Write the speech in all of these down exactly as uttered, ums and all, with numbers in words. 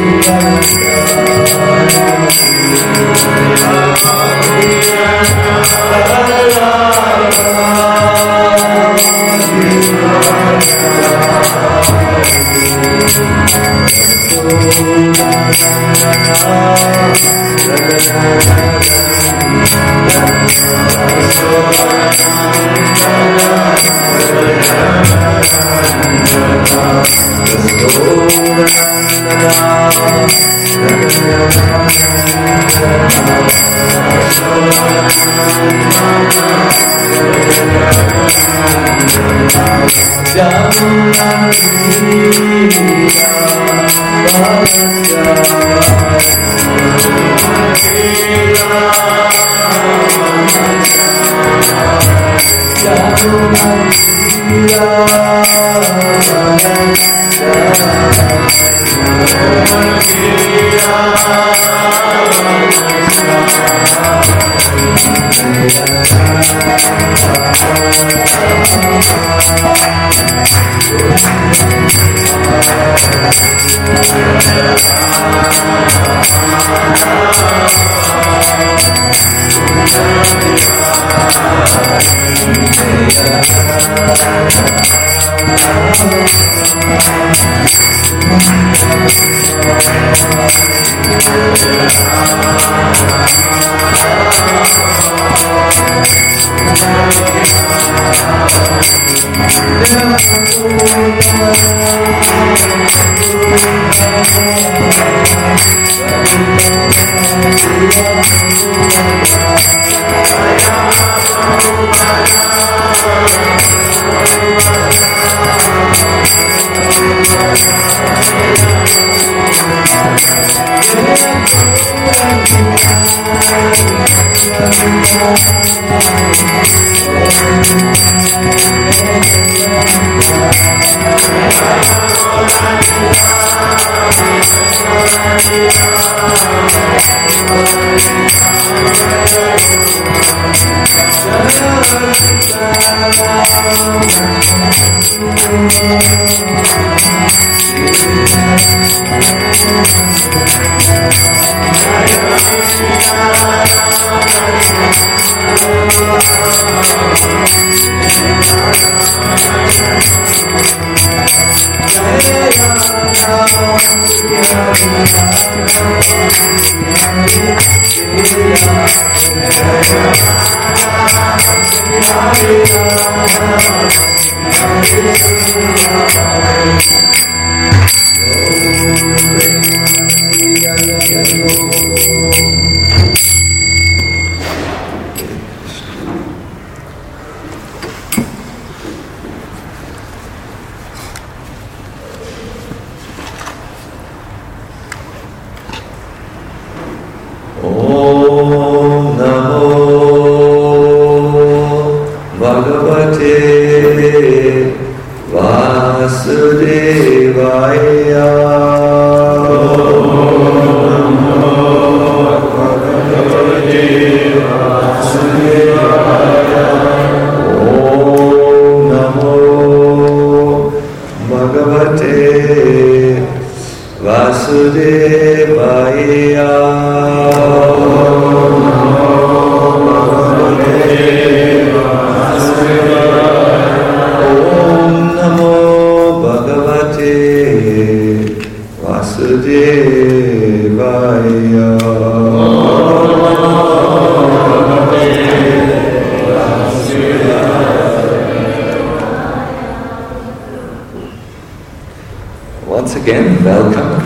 Once again, welcome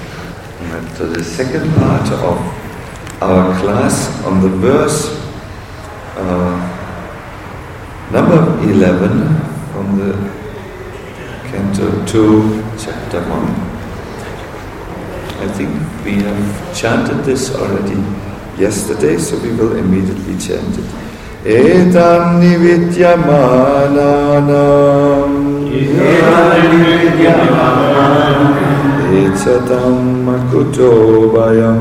to the second part of our class on the verse uh, number eleven from the Canto two, Chapter one. I think we have chanted this already yesterday, so we will immediately chant it. Etam nivityamananam Echatam makuto vayam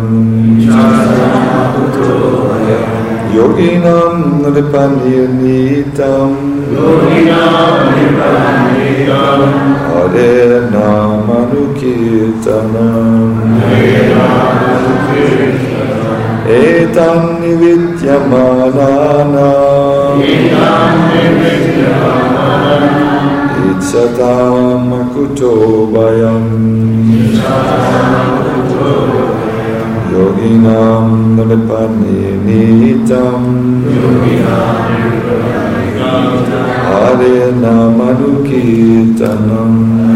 Yoginam nripanirnitam Hare namanukirtanam Kirtanam Etan Nivityamanana Itsatam Akuto Bayam Yoginam Nripaninitam Hare Namanukirtanam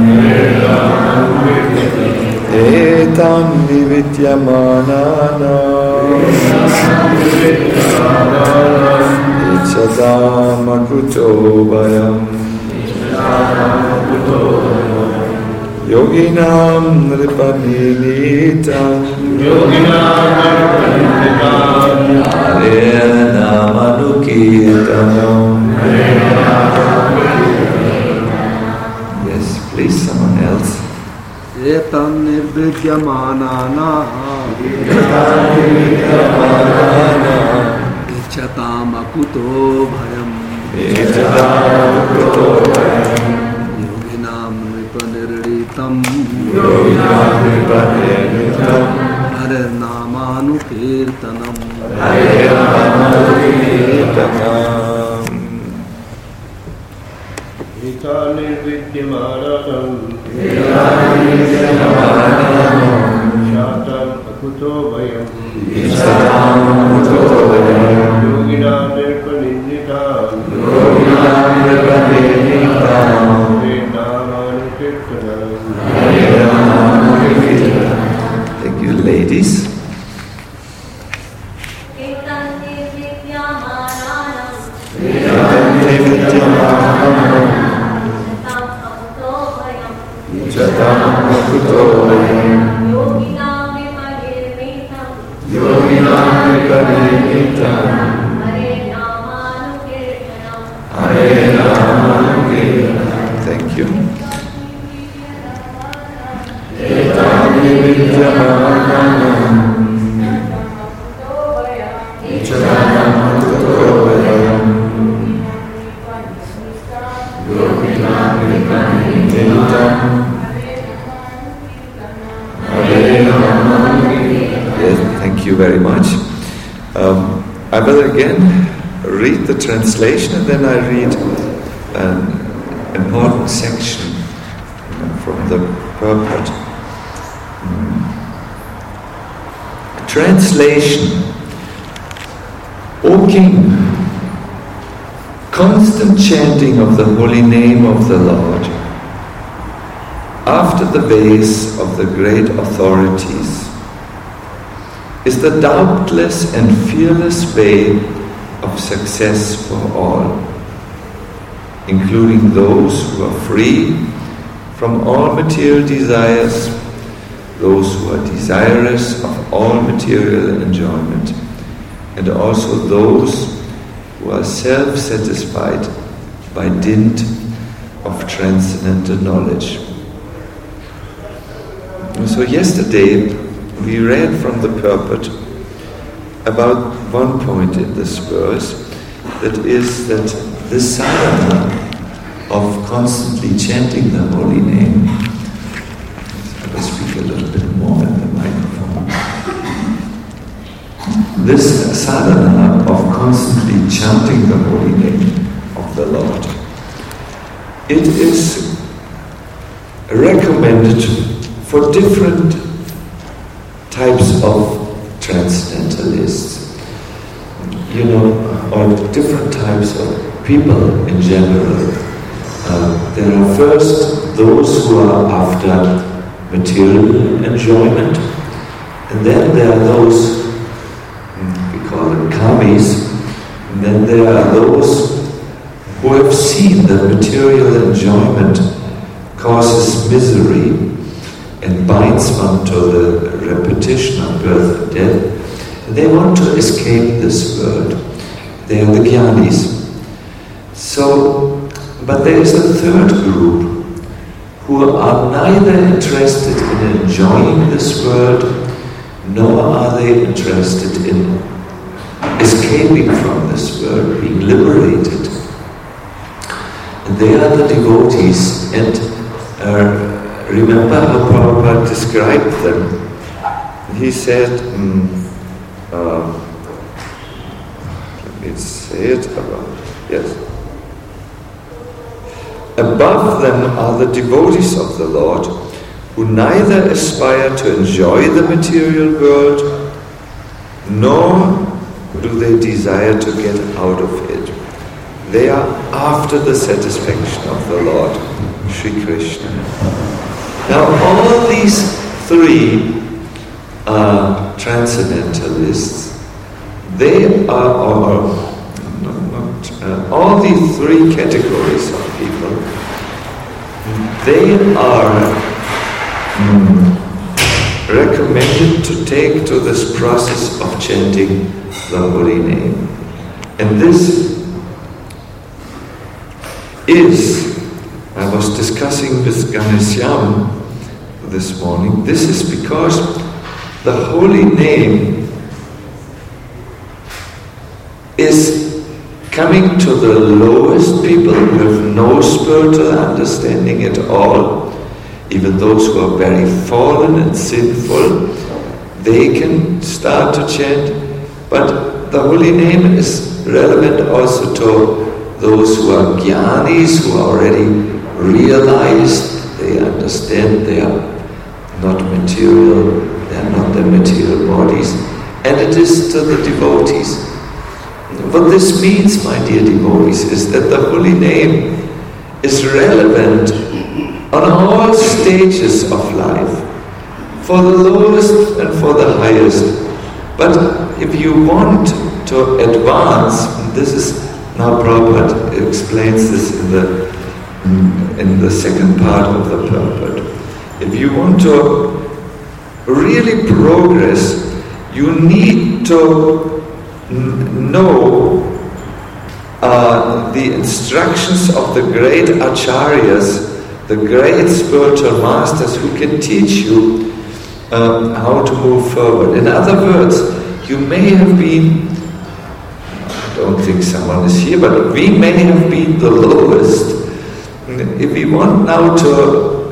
Etam Nivityamanana Itsatam Akuto Bayam Yoginam Nripaninitam Hare Namanukirtanam. Yes, please, someone else. Etan nirvidyamanana Ichchatam akuto bhayam Yoginam nripanirditam Hare namanukirtanam. Etan nirvidyamanam Shatam akuto vayam Yoginam nirpaninitam Thank you, ladies. Thank you. Yes, thank you very much. Um, I will again read the translation and then I read an important section from the purport. Mm. Translation. O King, constant chanting of the holy name of the Lord, after the ways of the great authorities, is the doubtless and fearless way of success for all, including those who are free from all material desires, those who are desirous of all material enjoyment, and also those who are self-satisfied by dint of transcendental knowledge. So yesterday we read from the purport about one point in this verse, that is that the sadhana of constantly chanting the holy name. I will speak a little bit more in the microphone. This sadhana of constantly chanting the holy name of the Lord, it is recommended for different types of transcendentalists, you know, or different types of people in general. Uh, there are first those who are after material enjoyment, and then there are those, we call them kamis, and then there are those who have seen that material enjoyment causes misery and binds one to the repetition of birth and death. And they want to escape this world. They are the jnanis. So, but there is a third group who are neither interested in enjoying this world, nor are they interested in escaping from this world, being liberated. And they are the devotees, and uh, remember how Prabhupada described them. He said, mm, uh, let me say it about, yes. Above them are the devotees of the Lord, who neither aspire to enjoy the material world, nor do they desire to get out of it. They are after the satisfaction of the Lord, Sri Krishna. Now all these three are transcendentalists. They are, or, not, not, uh, all these three categories of people, they are mm, recommended to take to this process of chanting the holy name. And this is, I was discussing with Ganeshyam this morning, this is because the holy name is coming to the lowest people who have no spiritual understanding at all. Even those who are very fallen and sinful, they can start to chant. But the holy name is relevant also to those who are jnanis, who are already realized, they understand they are not material, they are not their material bodies, and it is to the devotees. What this means, my dear devotees, is that the holy name is relevant on all stages of life, for the lowest and for the highest. But if you want to advance, and this is now Prabhupada explains this in the in the second part of the Prabhupada. If you want to really progress, you need to n- know uh, the instructions of the great acharyas, the great spiritual masters who can teach you um, how to move forward. In other words, you may have been, I don't think someone is here, but we may have been the lowest. If we want now to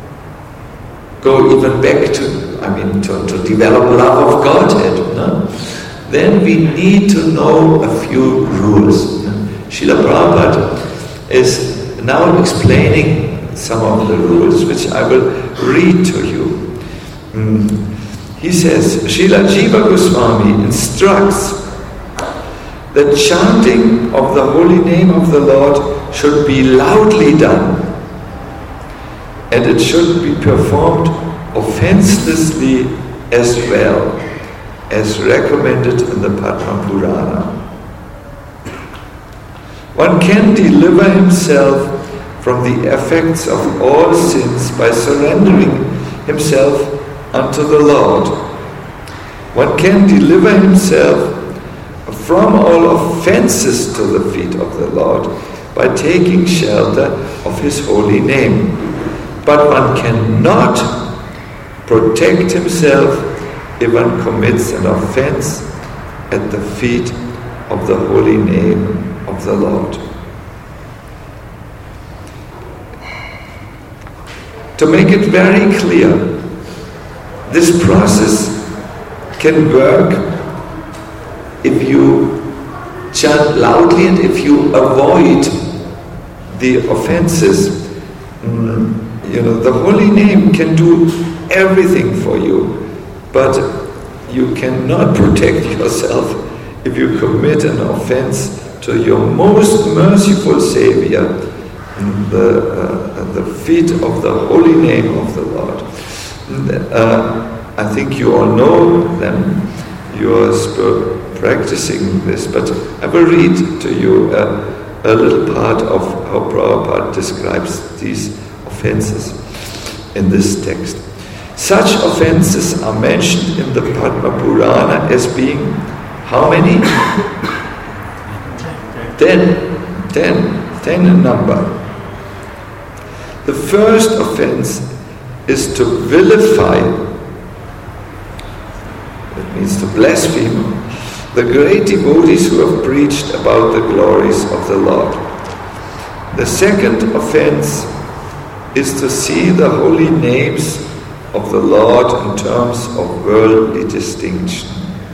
go even back to, I mean, to, to develop love of Godhead, no? Then we need to know a few rules. Srila Prabhupada is now explaining some of the rules, which I will read to you. Mm. He says, Srila Jiva Goswami instructs that chanting of the holy name of the Lord should be loudly done, and it should be performed offenselessly as well as recommended in the Padma Purana. One can deliver himself from the effects of all sins by surrendering himself unto the Lord. One can deliver himself from all offenses to the feet of the Lord by taking shelter of His holy name. But one cannot protect himself if one commits an offense at the feet of the holy name of the Lord. To make it very clear, this process can work if you chant loudly and if you avoid the offenses. Mm, you know, the holy name can do everything for you, but you cannot protect yourself if you commit an offense to your most merciful Savior, the, uh, the feet of the holy name of the Lord. Uh, I think you all know them. You are sp- practicing this, but I will read to you uh, a little part of how Prabhupada describes these offenses in this text. Such offenses are mentioned in the Padma Purana as being how many? Ten. Ten. Ten in number. The first offense is to vilify, that means to blaspheme, the great devotees who have preached about the glories of the Lord. The second offense is to see the holy names of the Lord in terms of worldly distinction.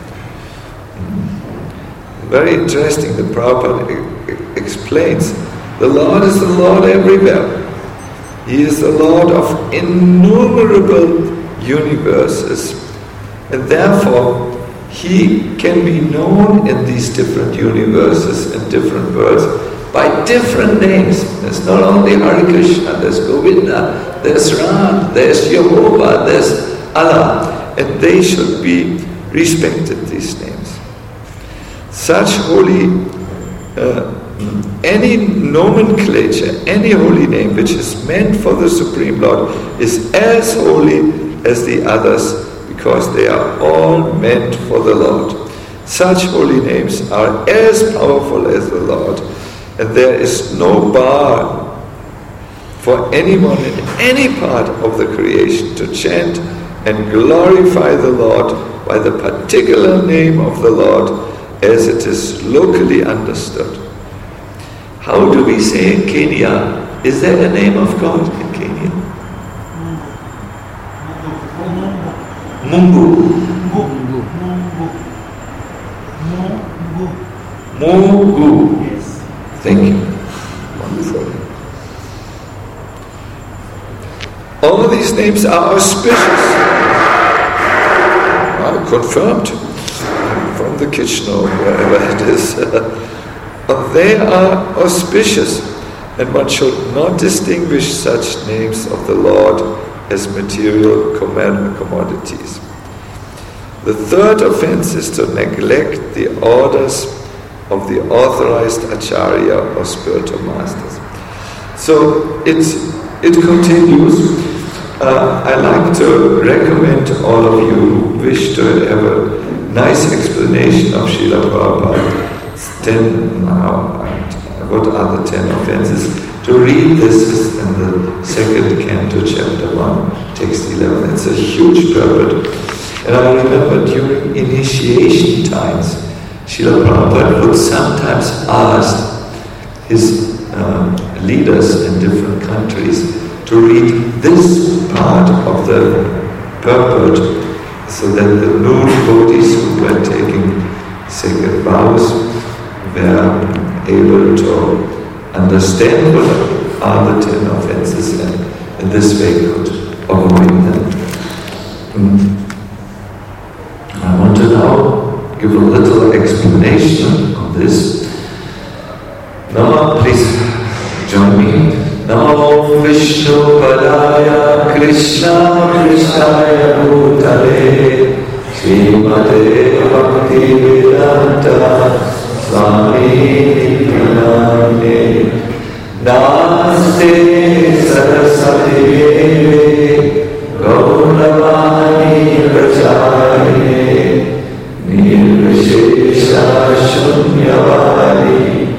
Very interesting, the Prabhupada e- explains, the Lord is the Lord everywhere. He is the Lord of innumerable universes, and therefore He can be known in these different universes and different worlds by different names. There's not only Hare Krishna, there's Govinda, there's Ram, there's Jehovah, there's Allah, and they should be respected, these names. Such holy, uh, any nomenclature, any holy name which is meant for the Supreme Lord is as holy as the others, because they are all meant for the Lord. Such holy names are as powerful as the Lord, and there is no bar for anyone in any part of the creation to chant and glorify the Lord by the particular name of the Lord as it is locally understood. How do we say in Kenya? Is there a name of God in Kenya? Mungu. Mungu. Yes. Thank you. Wonderful. All of these names are auspicious. Are confirmed from the kitchen or wherever it is. But they are auspicious, and one should not distinguish such names of the Lord as material commodities. The third offense is to neglect the orders of the authorized acharya or spiritual masters. So it's, it continues. Uh, I like to recommend all of you who wish to have a nice explanation of Srila Prabhupada. Ten, uh, what are the ten offenses? To read this in the second canto, chapter one, text eleven. It's a huge purport. And I remember during initiation times, Srila Prabhupada would sometimes ask his um, leaders in different countries to read this part of the purport, so that the new devotees who were taking sacred vows were able to understand what are the ten offenses and in this way could avoid them. Mm. I want to now give a little explanation on this. Now, please join me. Namo Vishnu Padaya Krishna Krishnaya Bhutale Srimate Bhakti Vedanta Swami Pranamane Namaste Saraswati Deve Gauravani Pracharine Nirvishesha Shunyavadi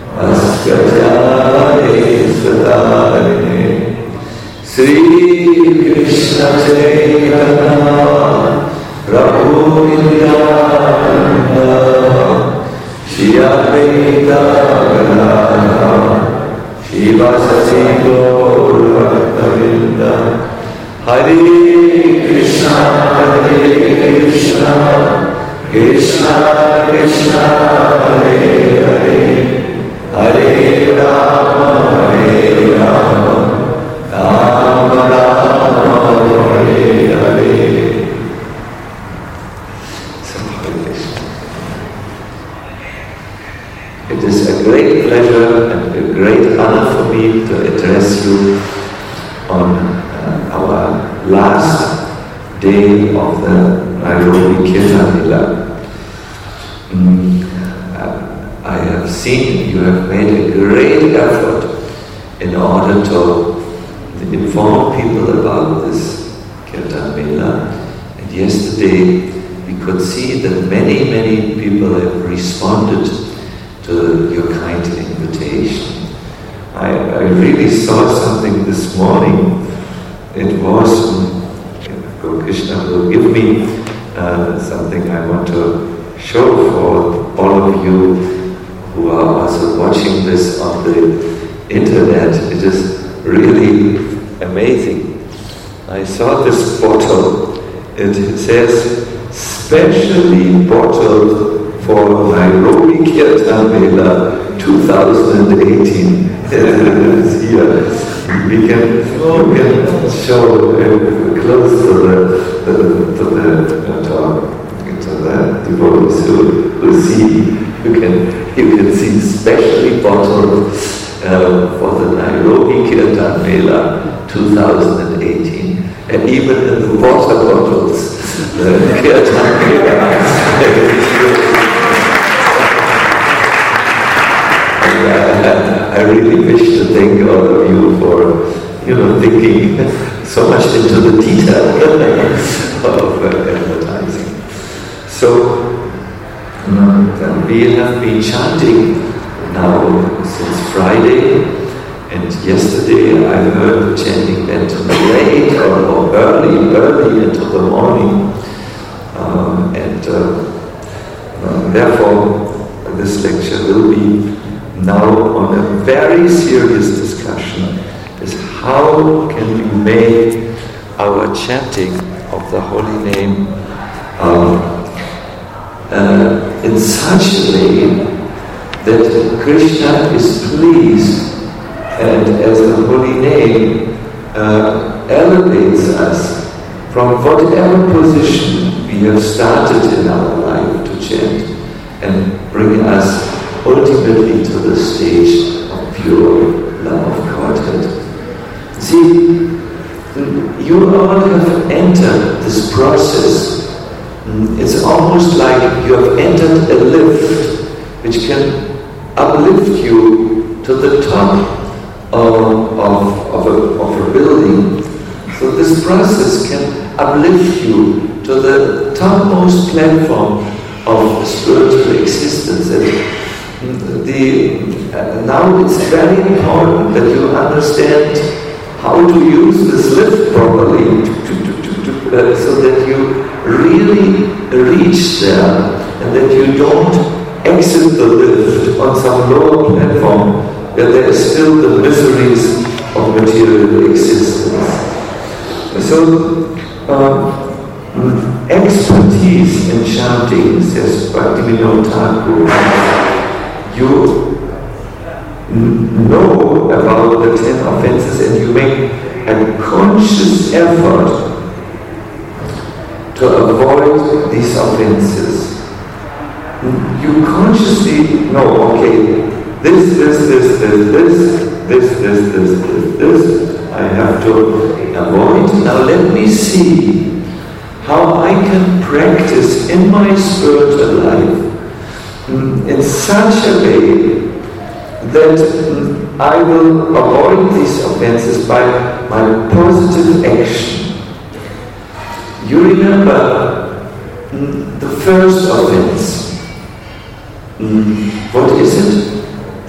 Askajare Svatarine Sri Krishna Chaitanya Prabhu Nityananda Shri Advaita Gadadhara Shivasati Gaur Bhaktavinda Hare Krishna Hare Krishna Krishna Krishna Hare Hare Hare Rama Hare Rama Rama Rama Hare Hare. It is a great pleasure and a great honor for me to address you on uh, our last day of the Nairobi Kirtan Lila. Mm, uh, I have seen you have made a great effort in order to inform people about this Kirtan Mela. And yesterday we could see that many, many people have responded to your kind invitation. I, I really saw something this morning. It was, um, Krishna will give me uh, something I want to show for all of you who are also watching this on the internet. It is really amazing. I saw this bottle. It says, specially bottled for Nairobi Kirtan Mela twenty eighteen. It's here. We can, you can show uh, close to the, the, to the, uh, to the devotees who, who see. You can, you can see specially bottled uh, for the Nairobi Kirtan Mela twenty eighteen. And even in the water bottles, the Kirtan Mela. I really wish to thank all of you for, you know, thinking so much into the detail of uh, advertising. So, um, we have been chanting now since Friday, and yesterday I heard the chanting went late or, or early, early into the morning, um, and uh, uh, therefore this lecture will be now on a very serious discussion, is how can we make our chanting of the holy name um, uh, in such a way that Krishna is pleased, and as the holy name uh, elevates us from whatever position we have started in our life to chant, and bring us ultimately to the stage of pure love of Godhead. See, you all have entered this process. It's almost like you have entered a lift which can uplift you to the top of, of, of, a, of a building. So this process can uplift you to the topmost platform of spiritual existence. And The, uh, now it's very important that you understand how to use this lift properly to, to, to, to, uh, so that you really reach there and that you don't exit the lift on some lower platform where there is still the miseries of material existence. So, uh, expertise in chanting, says Bhaktivinoda Thakur, you know about the ten offenses and you make a conscious effort to avoid these offenses. You consciously know, okay, this, this, this, this, this, this, this, this, this, this, I have to avoid. Now let me see how I can practice in my spiritual life in such a way that I will avoid these offenses by my positive action. You remember the first offense. What is it?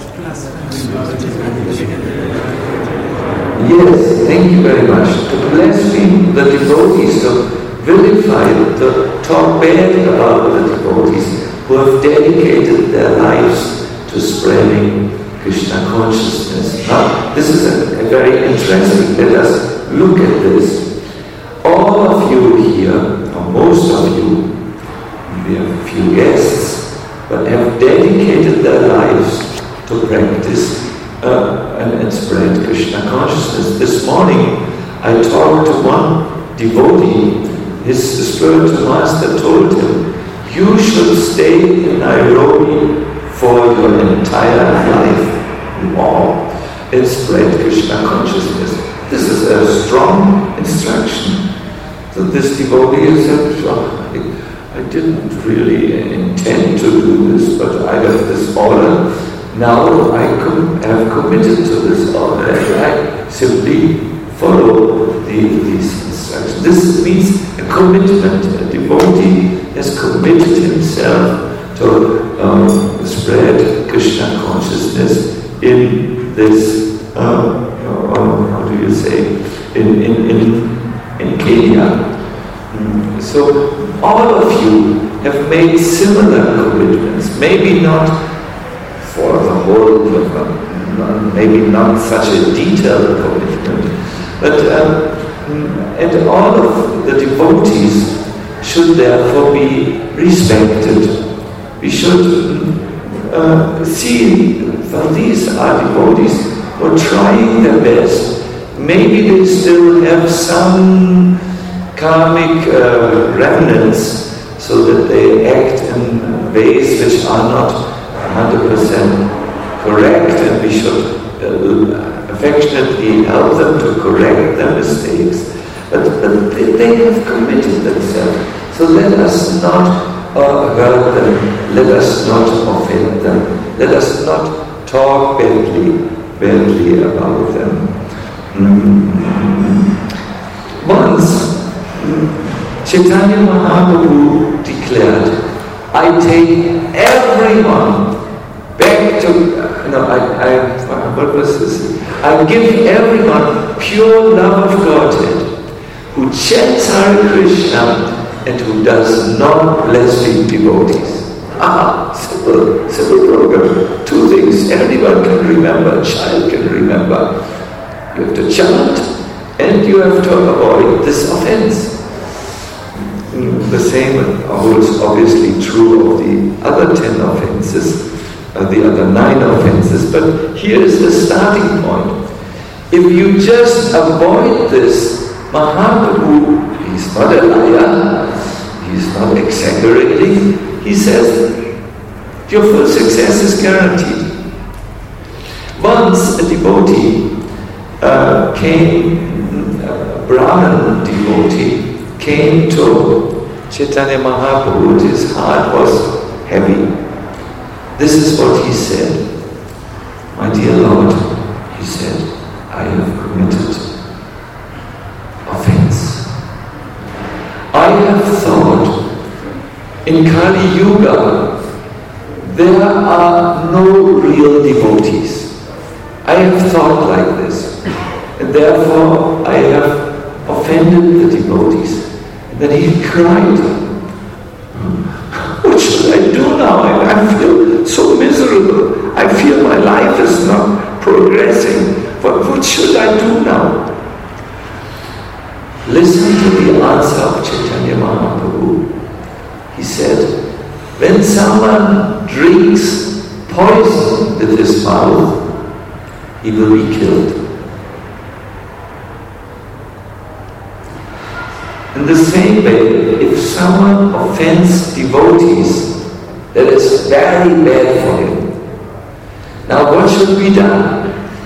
Yes, thank you very much. To blaspheme the devotees, to vilify, to talk bad about the devotees who have dedicated their lives to spreading Krishna consciousness. Now, this is a, a very interesting. Let us look at this. All of you here, or most of you, we have a few guests, but have dedicated their lives to practice uh, and, and spread Krishna consciousness. This morning, I talked to one devotee. His spiritual master told him, you should stay in Nairobi for your entire life. Wow! And spread Krishna consciousness. This is a strong instruction. So this devotee said, oh, I, I didn't really intend to do this, but I have this order. Now I com- have committed to this order and I simply follow the, these instructions. This means a commitment. A devotee has committed himself to um, spread Krishna consciousness in this, um, um, how do you say, in, in, in, in Kenya. Mm. So all of you have made similar commitments, maybe not for the whole, maybe not such a detailed commitment, But um, and all of the devotees should therefore be respected. We should uh, see, well, these are devotees who are trying their best. Maybe they still have some karmic uh, remnants, so that they act in ways which are not one hundred percent correct, and we should uh, affectionately help them to correct their mistakes. But, but they, they have committed themselves, so let us not uh, hurt them, let us not offend them, let us not talk badly, badly about them. Mm-hmm. Once, Chaitanya Mahaprabhu declared, I take everyone back to, you know, I, I, what was this? I give everyone pure love of Godhead, who chants Hare Krishna and who does not blaspheme devotees. Ah, simple, simple program. Two things, everyone can remember, a child can remember. You have to chant and you have to avoid this offense. The same holds obviously true of the other ten offenses, uh, the other nine offenses, but here is the starting point. If you just avoid this, Mahaprabhu, he's not a liar, he's not exaggerating, he says, your full success is guaranteed. Once a devotee uh, came, a Brahmin devotee, came to Chaitanya Mahaprabhu, his heart was heavy. This is what he said. My dear Lord, he said, I have committed offense. I have thought in Kali Yuga there are no real devotees. I have thought like this, and therefore I have offended the devotees. And then he cried, what should I do now? I, I feel so miserable. I feel my life is not progressing. What, what should I do now? Listen to the answer of Chaitanya Mahaprabhu. He said, when someone drinks poison with his mouth, he will be killed. In the same way, if someone offends devotees, that is very bad for him. Now what should be done?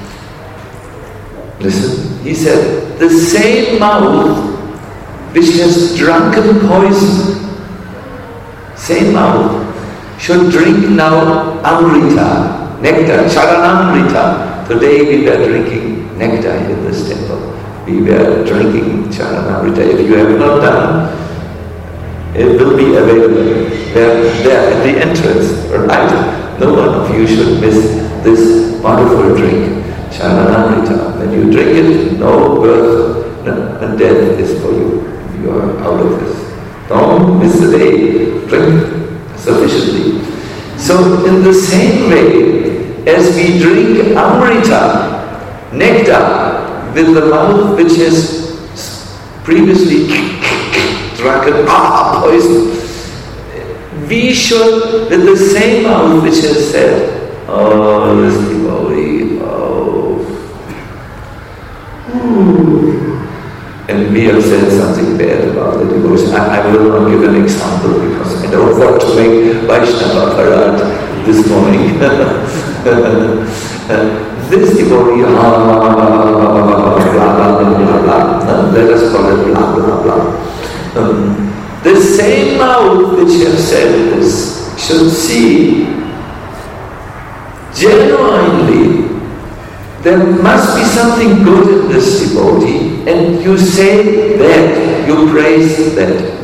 Listen, he said, the same mouth which has drunken poison, same mouth, should drink now Amrita, nectar, Charanamrita. Today we were drinking nectar in this temple. We were drinking Charanamrita. If you have not done, it will be available there, there at the entrance. Right? No one of you should miss this wonderful drink, Charanamrita. When you drink it, no birth and death is for you. You are out of this. Don't miss the day. Drink sufficiently. So in the same way, as we drink Amrita, nectar, with the mouth which has previously drunken ah, poison, we should, with the same mouth which has said, oh, this devotee, oh, ooh. And we have said something bad about the devotion. I, I will not give an example because I don't want to make Vaishnava Parad this morning. This devotee, ah, blah, blah, blah, blah, blah. Let us call it blah, blah, blah. Um, the same mouth which has said this should see genuinely there must be something good in this devotee, and you say that, you praise that.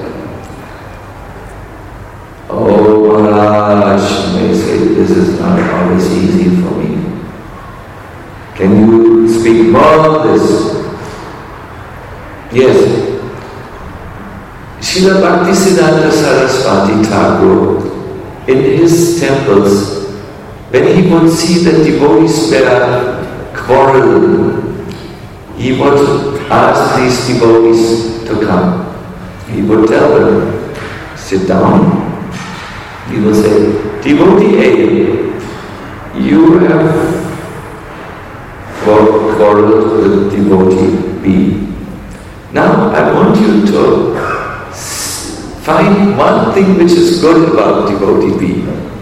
Oh, Maharaj may say, this is not always easy for me. Can you speak more on this? Yes. Srila Bhaktisiddhanta Saraswati Thakur, in his temples, when he would see that devotees were quarreling, he would ask these devotees to come. He would tell them, sit down. He would say, devotee A, you have quarreled with devotee B. Now I want you to find one thing which is good about devotee B.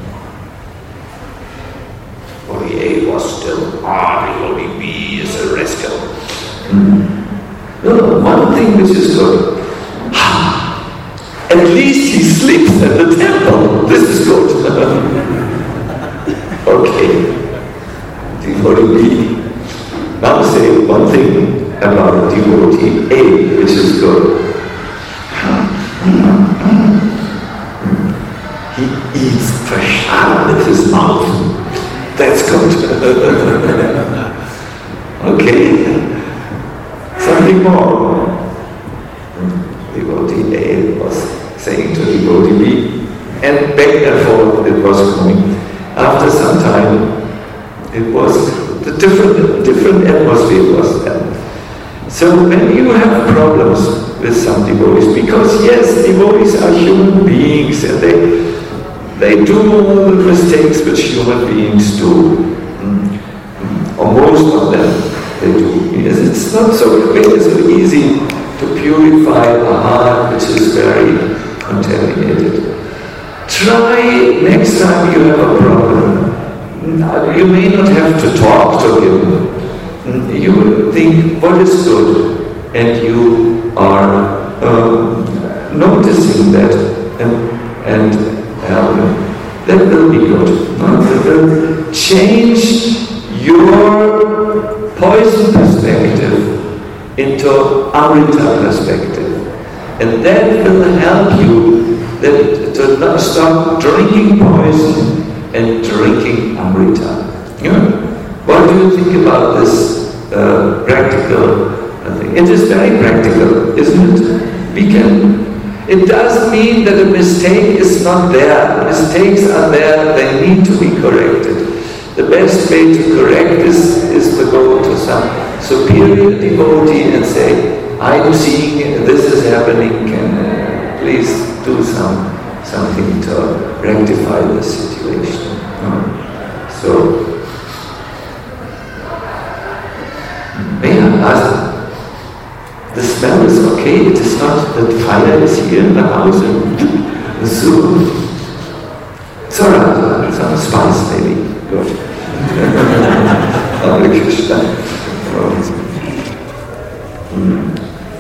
Devotee A was still, ah, devotee B is a rascal. Hmm. No, one thing which is good. At least he sleeps at the temple. This is good. Okay. Devotee B. Now say one thing about devotee A, which is good. He eats prasad with his mouth. That's good. Okay. Something more. Devotee A was saying to devotee B, and back and forth it was going. After some time, it was the different different atmosphere was there. So when you have problems with some devotees, because yes, devotees are human beings and they they do all the mistakes which human beings do, or most of them they do. Yes, it's not so quick, it's so easy to purify a heart which is very contaminated. Try next time you have a problem. You may not have to talk to him. You think what is good, and you are um, noticing that, and, and um, that will be good. No? That will change your poison perspective into Amrita perspective, and that will help you that, to not stop drinking poison and drinking Amrita. Yeah. What do you think about this uh, practical thing? It is very practical, isn't it? We can. It doesn't mean that a mistake is not there. Mistakes are there. They need to be corrected. The best way to correct this is to go to some superior devotee and say, I'm seeing this is happening, can uh, please do some something to rectify the situation. No? So, may I ask, the smell is okay, it is not that fire is here in the house and soon. It's alright, some spice maybe, good. Hare Krishna. Mm.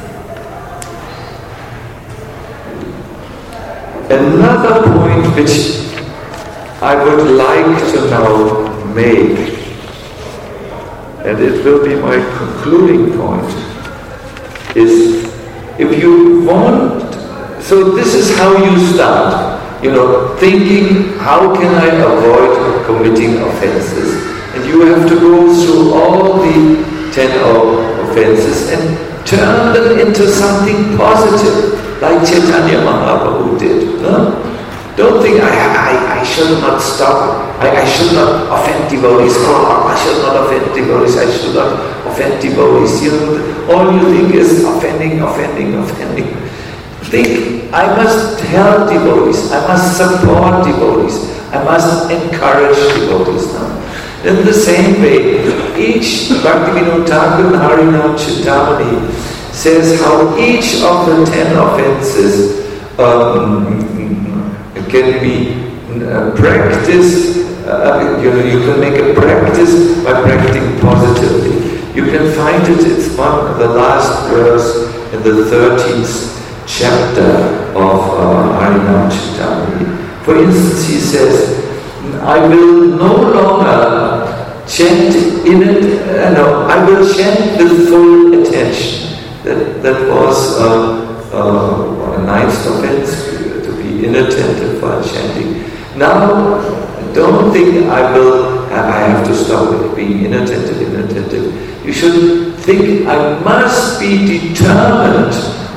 Another point which I would like to now make, and it will be my concluding point, is if you want, so this is how you start, you know, thinking how can I avoid committing offenses, and you have to go through all the ten offenses and turn them into something positive, like Chaitanya Mahaprabhu did. No? Don't think I, I, I should not stop, I, I should not offend devotees, oh, I should not offend devotees, I should not offend devotees. You know, all you think is offending, offending, offending. Think, I must help devotees, I must support devotees, I must encourage devotees now. In the same way, each Bhaktivinoda Thakur Harinam Chintamani says how each of the ten offenses um, can be uh, practiced, uh, you know, you can make a practice by practicing positively. You can find it, it's one of the last verse in the thirteenth chapter of uh, Harinam Chintamani. For instance, he says, I will no longer chant in it, uh, no, I will chant with full attention. That, that was uh, uh, a ninth offense, to be inattentive while chanting. Now, don't think I will, I have to stop being inattentive, inattentive. You should think I must be determined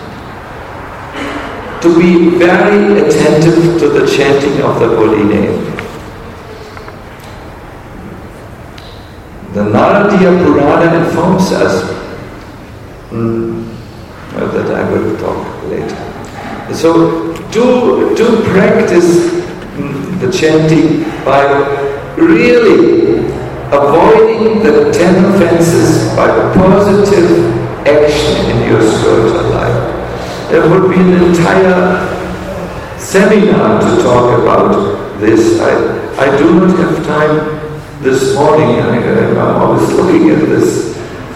to be very attentive to the chanting of the holy name. The Naradiya Purana informs us Mm, that I will talk later. So do, do practice mm, the chanting by really avoiding the ten offenses by positive action in your spiritual life. There would be an entire seminar to talk about this. I, I do not have time this morning. I, I'm always looking at this.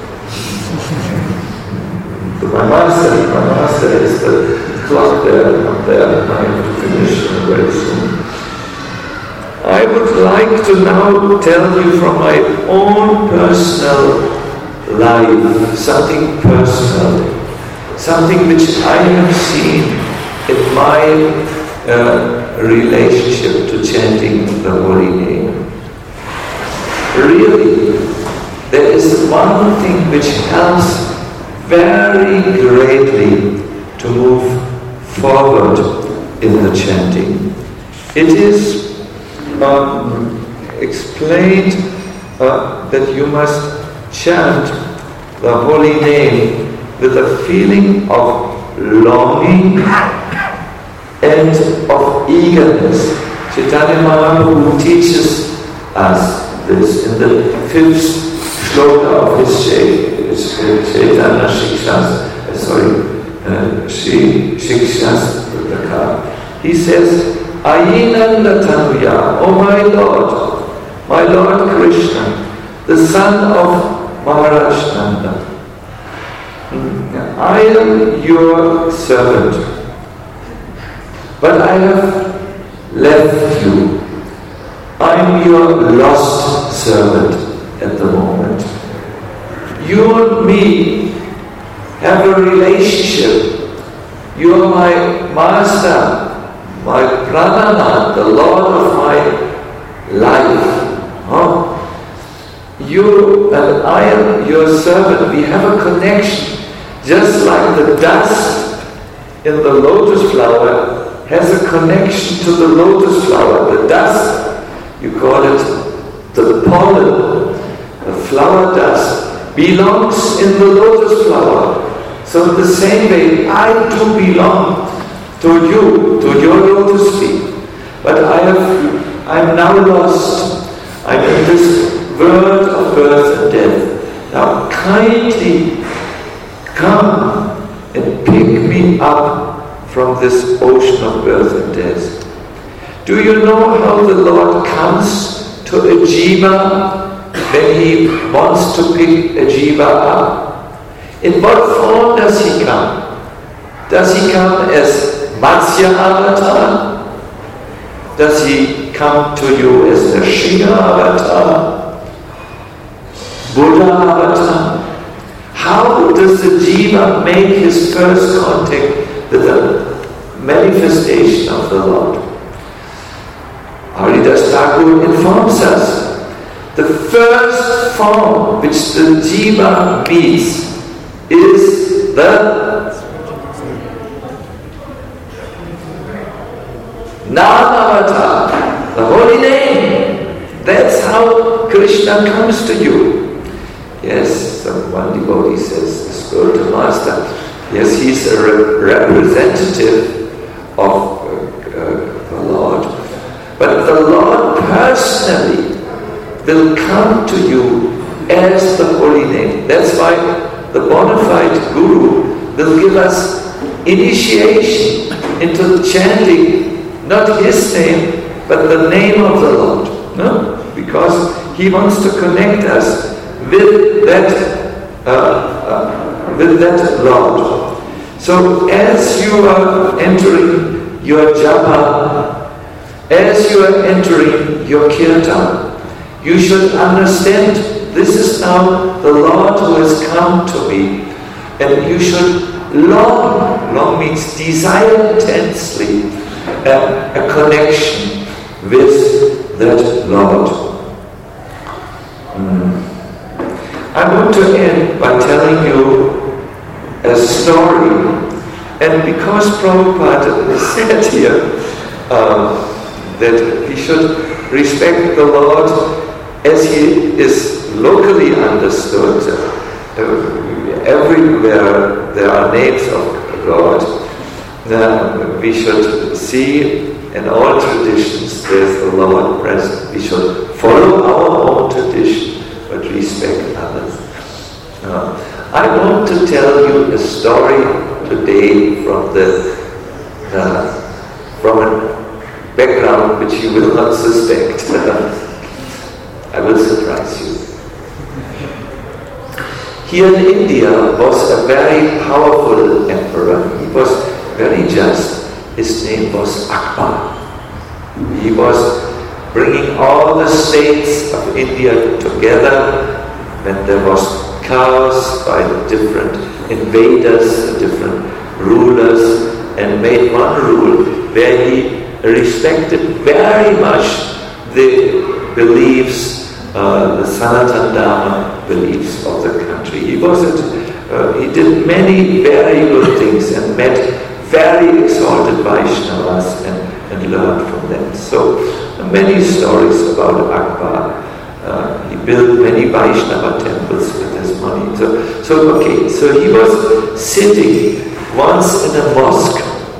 My master, my master is the clock there, up there. I have to finish very soon. I would like to now tell you from my own personal life, something personal, something which I have seen in my uh, relationship to chanting the holy name. Really, there is one thing which helps very greatly to move forward in the chanting. It is um, explained uh, that you must chant the holy name with a feeling of longing and of eagerness. Chaitanya Mahaprabhu teaches us this in the fifth shloka of his Chaitanya Shikshas, sorry, uh, Shikshas Prataka. He says, Ayinanda Tanuya, O my Lord, my Lord Krishna, the son of Maharaj Nanda, I am your servant, but I have left you. I am your lost servant at the moment. You and me have a relationship. You are my master, my Pranana, the Lord of my life. Huh? You and I am your servant. We have a connection. Just like the dust in the lotus flower has a connection to the lotus flower. The dust, you call it the pollen, the flower dust, belongs in the lotus flower. So in the same way, I do belong to you, to your lotus feet. But I have, I'm now lost. I'm in this world of birth and death. Now kindly come and pick me up from this ocean of birth and death. Do you know how the Lord comes to a jiva when he wants to pick a jiva up? In what form does he come? Does he come as Matsya avatar? Does he come to you as the Shiva avatar? Buddha avatar? How does the jiva make his first contact with the manifestation of the Lord? Haridas Thakur informs us, the first form which the jiva meets is the Nam-avatar, the holy name. That's how Krishna comes to you. Yes, one devotee says, the spiritual master, yes, he's a re- representative of uh, uh, the Lord. But the Lord personally will come to you as the holy name. That's why the bona fide guru will give us initiation into chanting not his name, but the name of the Lord. No? Because he wants to connect us with that, uh, uh, with that Lord. So as you are entering your japa, as you are entering your kirtan, you should understand this is now the Lord who has come to me, and you should long, long means desire intensely a, a connection with that Lord. Mm. I want to end by telling you a story, and because Prabhupada said here um, that we should respect the Lord as he is locally understood, uh, everywhere there are names of God, then we should see in all traditions there's the Lord present. We should follow our own tradition, but respect others. Uh, I want to tell you a story today from the uh, from a background which you will not suspect. I will surprise you. Here in India was a very powerful emperor. He was very just. His name was Akbar. He was bringing all the states of India together when there was chaos by the different invaders, the different rulers, and made one rule where he respected very much the beliefs, uh, the Sanatana Dharma beliefs of the country. He was uh, he did many very good things and met very exalted Vaishnavas and, and learned from them. So many stories about Akbar. Uh, he built many Vaishnava temples with his money. So, so okay, so he was sitting once in a mosque.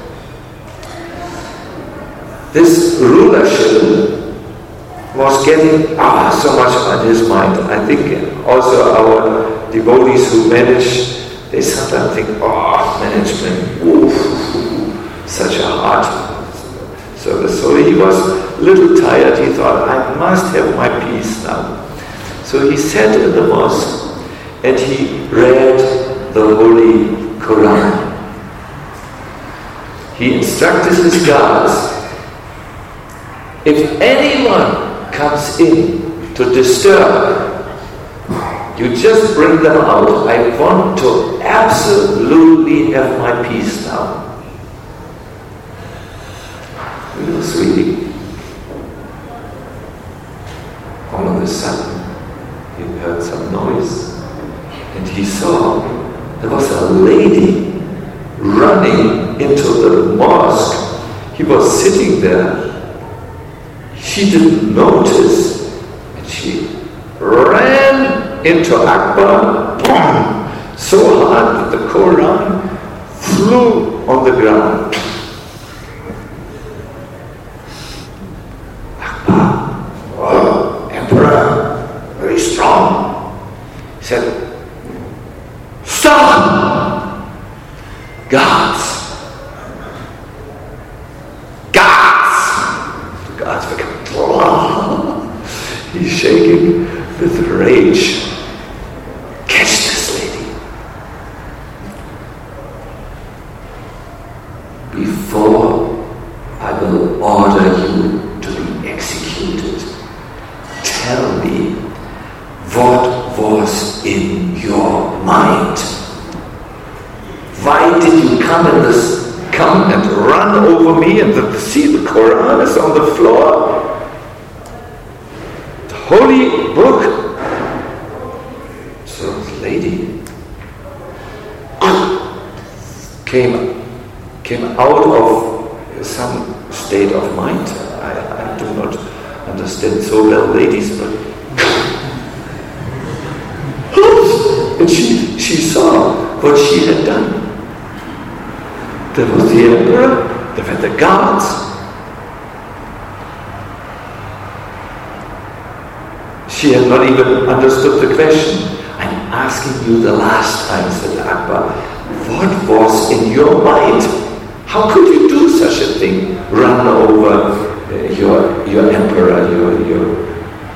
This rulership was getting ah, so much on his mind. I think also our devotees who manage, they sometimes think, oh, management, oof, such a hard service. So he was a little tired. He thought, I must have my peace now. So he sat in the mosque and he read the Holy Quran. He instructed his guards, if anyone comes in to disturb, you just bring them out. I want to absolutely have my peace now. He was reading. All of a sudden, he heard some noise, and he saw there was a lady running into the mosque. He was sitting there. She didn't notice, and she ran into Akbar, boom, so hard that the Quran flew on the ground. Akbar, oh, emperor, very strong, he said, stop! Guards! Guards! The guards become, he's shaking with rage. Catch this lady. Before I will order you to be executed, tell me what was in your mind. Why did you come in this, come and run over me and the, see the Quran is on the floor? Holy book. So the lady came came out of some state of mind. I, I do not understand so well ladies, but and she she saw what she had done. There was the emperor, there were the guards. She had not even understood the question. I'm asking you the last time, said Akbar, what was in your mind? How could you do such a thing? Run over uh, your your emperor, your your.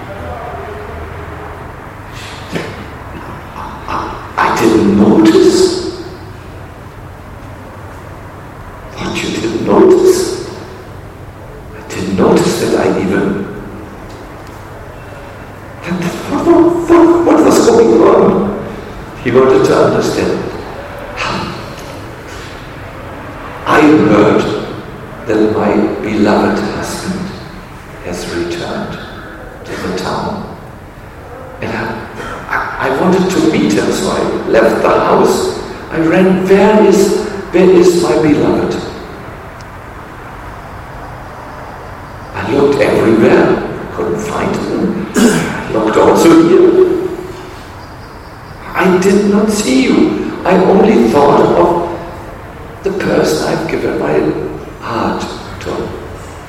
I, I didn't notice. What you didn't notice? I didn't notice that I even. What was going on? He wanted to understand. I heard that my beloved husband has returned to the town. And I, I, I wanted to meet him, so I left the house. I ran, where is, where is my beloved? I looked everywhere, couldn't find him. I looked also here. I I did not see you. I only thought of the person I've given my heart to.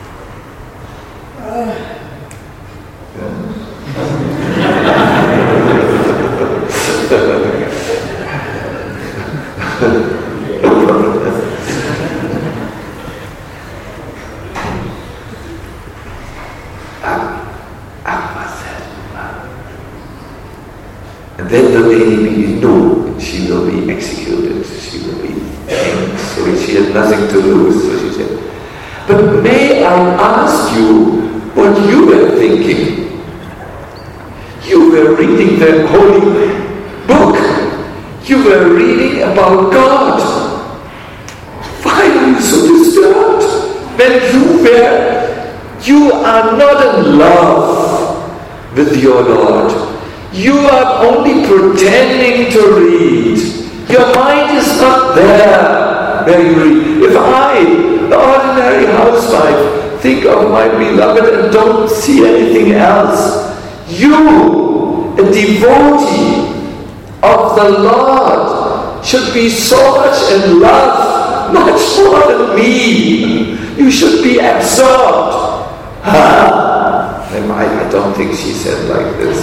And then the lady knew she will be executed, she will be hanged, so she had nothing to lose, so she said, but may I ask you what you were thinking? You were reading the holy book. You were reading about God. Why are you so disturbed? When you were, you are not in love with your Lord. You are only pretending to read. Your mind is not there where you read. If I, the ordinary housewife, think of my beloved and don't see anything else, you, a devotee of the Lord, should be so much in love, much more than me. You should be absorbed. Huh? I, I don't think she said like this.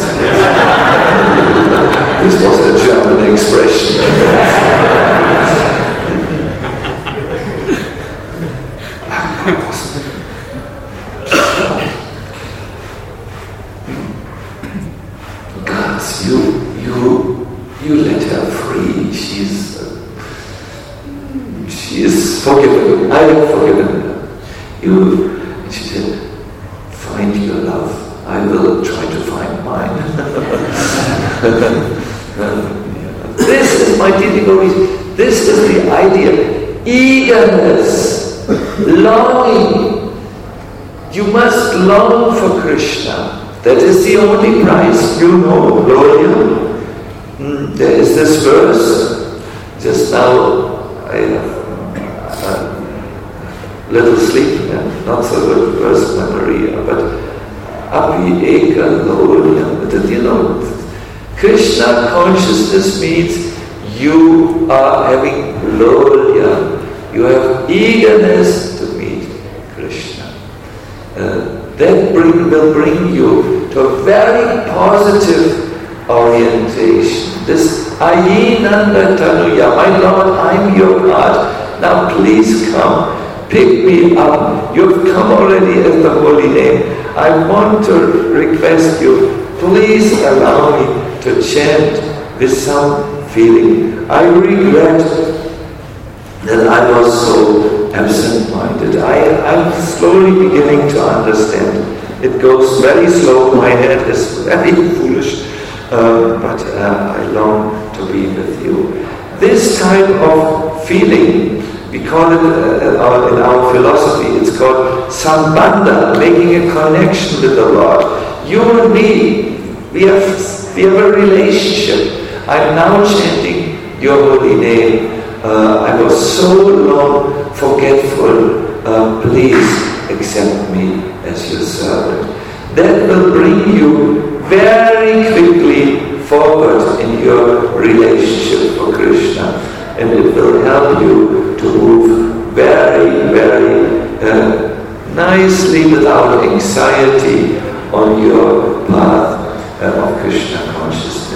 This was a German expression. Gods, you, you, you let her free. She's, uh, she is forgiven. I have forgiven her. You, and she said, find your love. I will try to find mine. This is my dear devotees. This is the idea. Eagerness, longing. You must long for Krishna. That is the only price. You know, Gloria. Mm, there is this verse. Just now, I have a little sleep and not so good verse memory, but Api Eka Gloria. But you know, Krishna consciousness means you are having Gloria. You have eagerness to meet Krishna. Uh, that bring, will bring you to a very positive orientation. This Ayinanda Tanuya, my Lord, I'm your God. Now please come, pick me up. You've come already at the holy name. I want to request you, please allow me to chant with some feeling. I regret that I was so absent-minded. I, I'm slowly beginning to understand. It goes very slow, my head is very foolish, uh, but uh, I long to be with you. This type of feeling, we call it uh, in our philosophy, it's called sambandha, making a connection with the Lord. You and me, we have, we have a relationship. I'm now chanting your holy name. Uh, I was so long forgetful. Uh, please accept me as your servant. That will bring you very quickly forward in your relationship for Krishna, and it will help you to move very, very uh, nicely without anxiety on your path uh, of Krishna consciousness.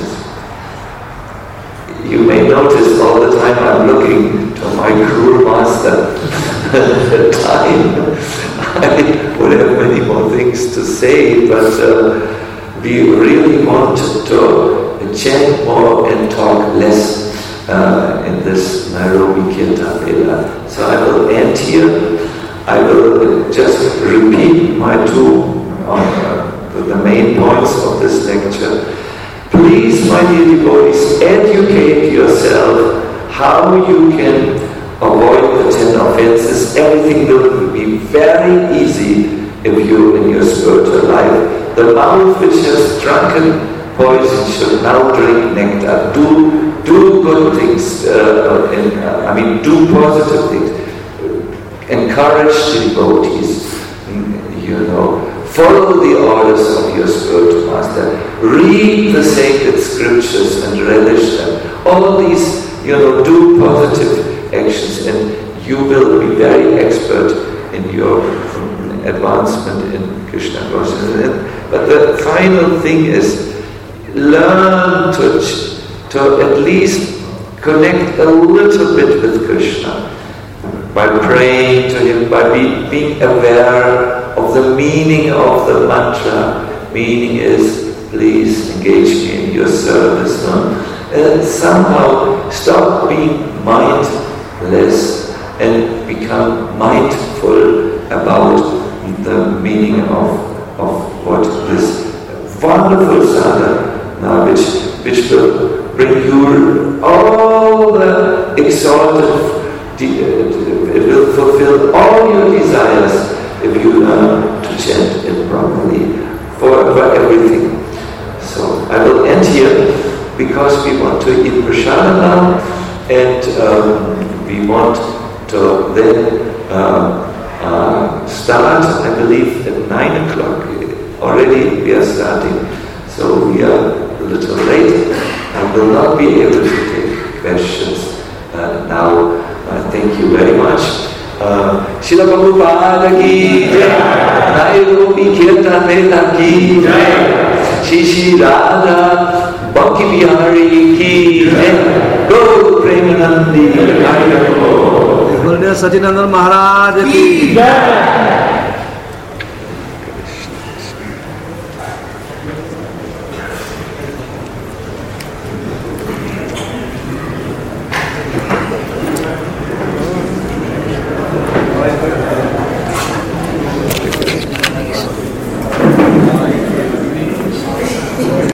You may notice all the time I'm looking to my cruel master. At the time, I would have many more things to say, but uh, we really want to chant more and talk less uh, in this Nairobi Kirtan Vela. So I will end here. I will just repeat my two uh, the main points of this lecture. Please, my dear devotees, educate yourself how you can avoid the ten offenses. Everything will be very easy if you, in your spiritual life. The mouth which has drunken poison should now drink nectar. Do do good things. Uh, and, uh, I mean, do positive things. Encourage the devotees. You know, follow the orders of your spiritual master, read the sacred scriptures and relish them. All these, you know, do positive actions, and you will be very expert in your advancement in Krishna consciousness. But the final thing is, learn to, to at least connect a little bit with Krishna by praying to him, by be, being aware of the meaning of the mantra. Meaning is, please engage me in your service. No? And somehow stop being mindless and become mindful about the meaning of, of what this wonderful sadhana, which, which will bring you all the exalted, it will fulfill all your desires if you learn to chant it properly for, for everything. So I will end here because we want to eat prasada now, and um, we want to then uh, uh, start, I believe, at nine o'clock. Already we are starting, so we are a little late. I will not be able to take questions uh, now. Uh, thank you very much. Srila Prabhupada ki jai, Nairobi Kirtan Mela ki jai, Shri Shri Radha Bhakti Bihari ki jai, Gaur Premanandi Hare Krishna, Sachinandan Maharaj ki jai.